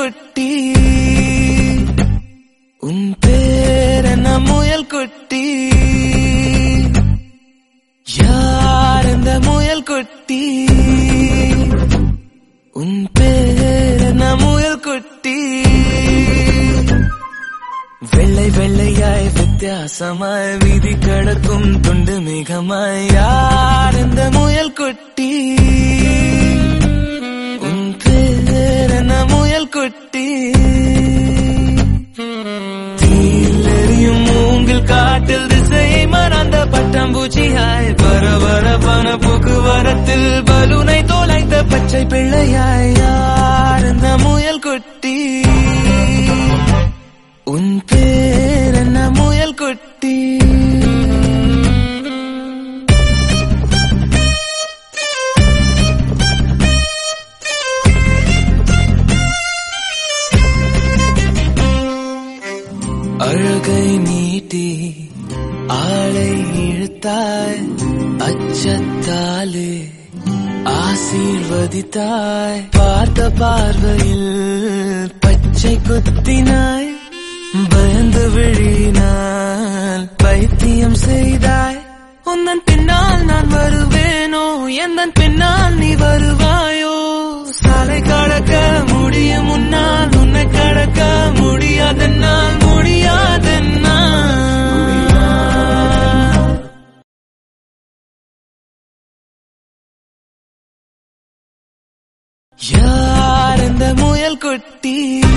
குட்டி உன் பேர் என்ன முயல் குட்டி யார் இந்த முயல் குட்டி உன் பேர் என்ன முயல் குட்டி வெள்ளை வெள்ளையாய் வித்தியாசமாய் வீதி கடக்கும் துண்டு மிகமாய் யார் இந்த முயல் குட்டி உன் பேர் என்ன முயல் குட்டி தீலெறியும் மூங்கில் காட்டில் திசையை மறந்த பட்டாம்பூச்சியாய் பரபரப்பான போக்குவரத்தில் பலூனை தோலைத்த பச்சை பிள்ளையாய் யார் இந்த முயல் குட்டி உன் பேர் என்ன முயல் குட்டி அழகை நீட்டி ஆளை இழுத்தாய் அச்சத்தாலே ஆசீர்வதித்தாய் பார்த்த பார்வையில் பச்சை குத்தினாய் பயந்து விழினால் பைத்தியம் செய்தாய் உந்தன் பின்னால் நான் வருவேனோ எந்தன் பின்னால் நீ வருவாயோ சாலை கடக்க முடியும் முன்னால் உன்னை கடக்க முடியாதென்னால் முடியாதென்னால் யார் இந்த முயல் குட்டி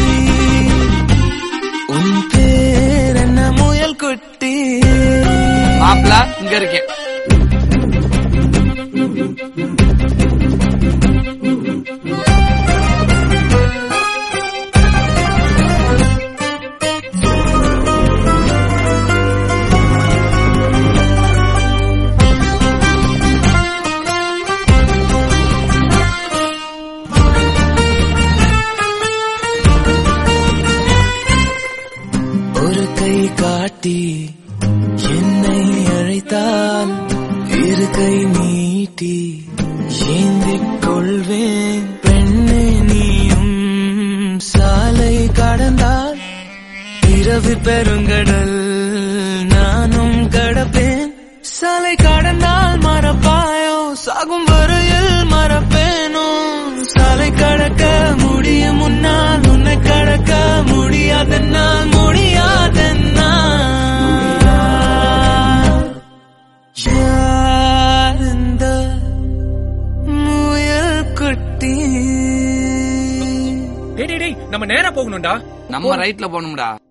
உன் பேர் என்ன முயல் குட்டி மாப்ள இங்க இருக்கேன் ஒரு கை காட்டி என்னை அழைத்தால் இரு கை நீட்டி ஏந்திக் கொள்வேன் பெண்ணே நீயும் சாலை கடந்தால் இரவு பெருங்கடல் நானும் கடப்பேன் சாலை கடந்தால் மறப்பாயோ சாகும் வரையில் மறப்பேனோ சாலை கடக்க முடியும் முன்னால் உன்னை கடக்க முடியாதென்னால் முடியாதென்னால் யார் இந்த முயல் குட்டி டேய் நம்ம நேரா போகணும்டா நம்ம ரைட்ல போகணும்டா